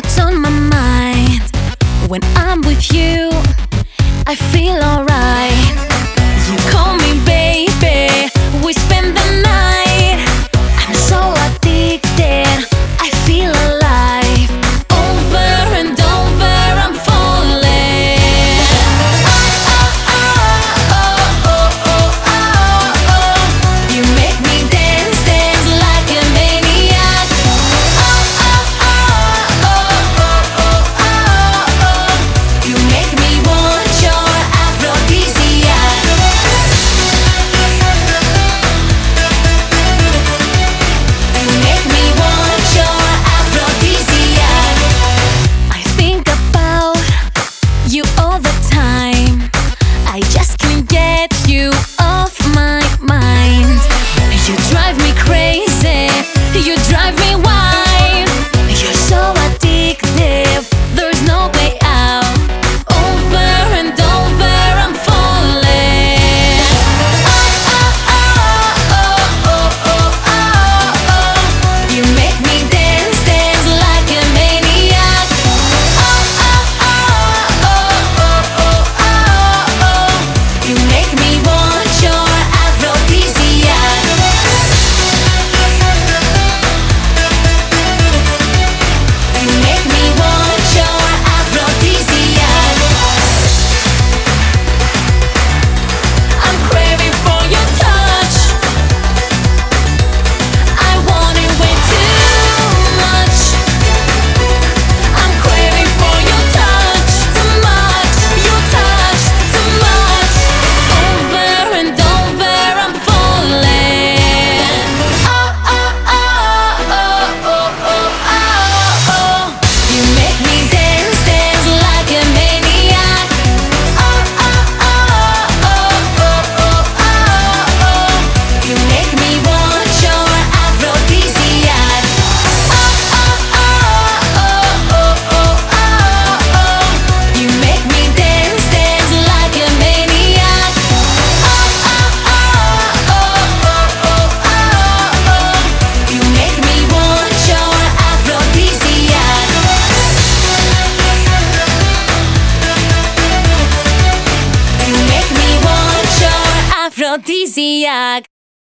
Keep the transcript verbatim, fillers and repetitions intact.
what's on my mind. When I'm with you, I feel alright. You call me baby, we spend the night. I'm so addicted, I feel alive. Over and over I'm falling. Oh, oh, oh, oh, oh, oh, oh, oh. You make me dance, dance like a maniac. Oh, oh, oh, oh, oh, oh, oh, oh. You make me want your aphrodisiac. You make me want your aphrodisiac. I think about you all the time. I just can't get you off my mind. You drive me crazy, you drive me wild. You're so addictive, there's no way out. Over and over I'm falling. Oh, oh, oh, oh, oh, oh, oh, oh. You make me dance, dance like a maniac. Oh, oh, oh, oh, oh, oh, oh, oh. You make me want your aphrodisiac. You make me want your aphrodisiac. I'm craving for your touch. I want it way too much. I'm craving for your touch too much. Your touch too much. Over and over I'm falling. Oh, oh, oh, oh, oh, oh, oh, oh. You make me dance, dance like a maniac. Oh, oh, oh, oh, oh, oh, oh, oh. You make me want your aphrodisiac. Oh, oh, oh, oh, oh, oh, oh, oh. You make me dance, dance like a maniac. Oh, oh, oh, oh, oh, oh, oh. You make me want your aphrodisiac. You make me want your aphrodisiac.